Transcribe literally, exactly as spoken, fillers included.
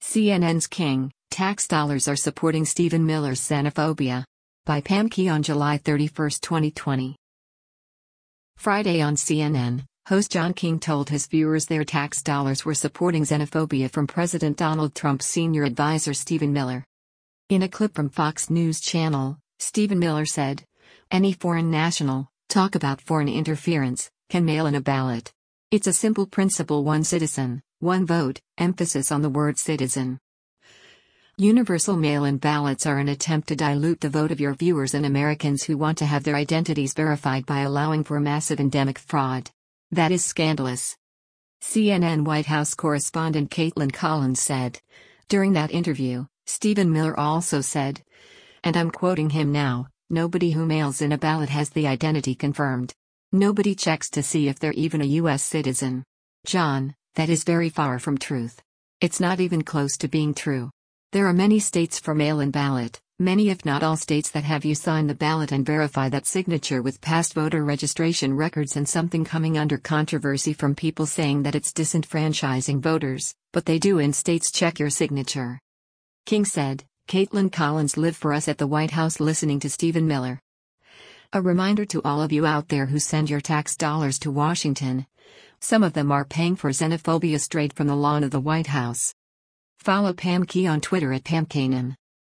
C N N's King, Tax Dollars Are Supporting Stephen Miller's Xenophobia. By Pam Key on July thirty-first, twenty twenty. Friday on C N N, host John King told his viewers their tax dollars were supporting xenophobia from President Donald Trump's senior advisor Stephen Miller. In a clip from Fox News Channel, Stephen Miller said, "Any foreign national, talk about foreign interference, can mail in a ballot. It's a simple principle: one citizen, one vote," emphasis on the word citizen. Universal mail-in ballots are an attempt to dilute the vote of your viewers and Americans who want to have their identities verified by allowing for massive endemic fraud. That is scandalous. C N N White House correspondent Kaitlan Collins said. During that interview, Stephen Miller also said, and I'm quoting him now, "Nobody who mails in a ballot has the identity confirmed. Nobody checks to see if they're even a U S citizen. John, that is very far from truth. It's not even close to being true. There are many states for mail-in ballot, many if not all states that have you sign the ballot and verify that signature with past voter registration records, and something coming under controversy from people saying that it's disenfranchising voters, but they do in states check your signature." King said. Kaitlan Collins lived for us at the White House listening to Stephen Miller. A reminder to all of you out there who send your tax dollars to Washington. Some of them are paying for xenophobia straight from the lawn of the White House. Follow Pam Key on Twitter at Pam Kanan.